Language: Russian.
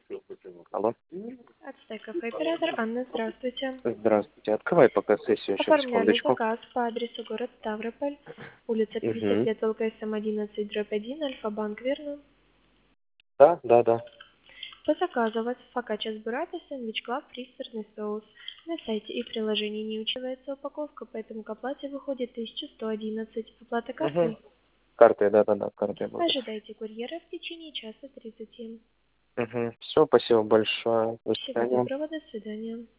Алло. Ацтек кафе, оператор Анна, здравствуйте. Здравствуйте. Открывай пока сессию, сейчас, Оформляли секундочку. заказ по адресу город Ставрополь, улица 50 Угу. лет, ЛКСМ 11/1, Альфа-банк, верно? Да. По заказу у вас фокачча с буррато, сэндвич клаб, фри, сырный соус. На сайте и приложении не учитывается упаковка, поэтому к оплате выходит 1111. Оплата Угу. картой. Картой, да, картой буду. Ожидайте курьера в течение часа 30. Угу. Все, спасибо большое. До Всего свидания. доброго, до свидания.